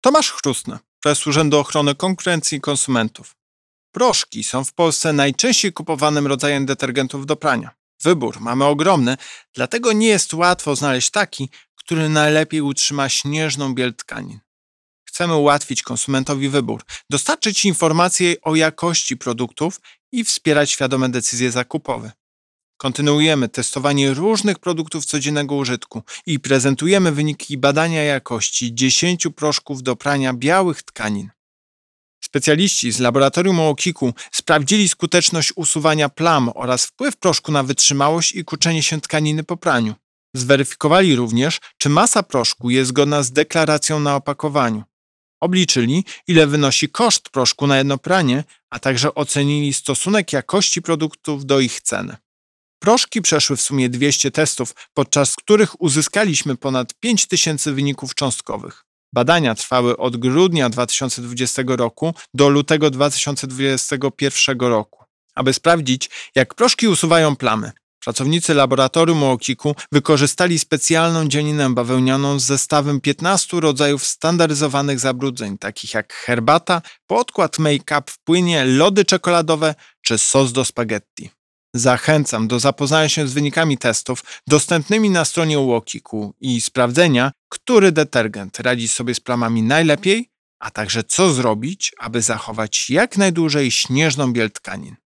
Tomasz Chrustny, prezes Urzędu Ochrony Konkurencji i Konsumentów. Proszki są w Polsce najczęściej kupowanym rodzajem detergentów do prania. Wybór mamy ogromny, dlatego nie jest łatwo znaleźć taki, który najlepiej utrzyma śnieżną biel tkanin. Chcemy ułatwić konsumentowi wybór, dostarczyć informacje o jakości produktów i wspierać świadome decyzje zakupowe. Kontynuujemy testowanie różnych produktów codziennego użytku i prezentujemy wyniki badania jakości 10 proszków do prania białych tkanin. Specjaliści z laboratorium UOKiK-u sprawdzili skuteczność usuwania plam oraz wpływ proszku na wytrzymałość i kurczenie się tkaniny po praniu. Zweryfikowali również, czy masa proszku jest zgodna z deklaracją na opakowaniu. Obliczyli, ile wynosi koszt proszku na jedno pranie, a także ocenili stosunek jakości produktów do ich ceny. Proszki przeszły w sumie 200 testów, podczas których uzyskaliśmy ponad 5000 wyników cząstkowych. Badania trwały od grudnia 2020 roku do lutego 2021 roku. Aby sprawdzić, jak proszki usuwają plamy, pracownicy laboratorium UOKiK-u wykorzystali specjalną dzianinę bawełnianą z zestawem 15 rodzajów standaryzowanych zabrudzeń, takich jak herbata, podkład make-up w płynie, lody czekoladowe czy sos do spaghetti. Zachęcam do zapoznania się z wynikami testów dostępnymi na stronie UOKiK-u i sprawdzenia, który detergent radzi sobie z plamami najlepiej, a także co zrobić, aby zachować jak najdłużej śnieżną biel tkanin.